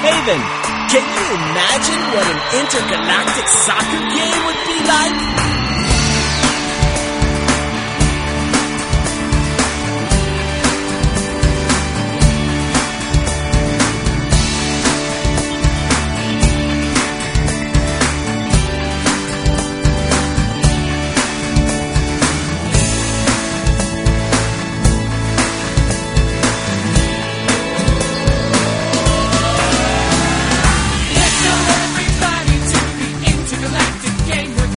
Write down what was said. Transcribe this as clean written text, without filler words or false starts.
Hey then, can you imagine what an intergalactic soccer game would be?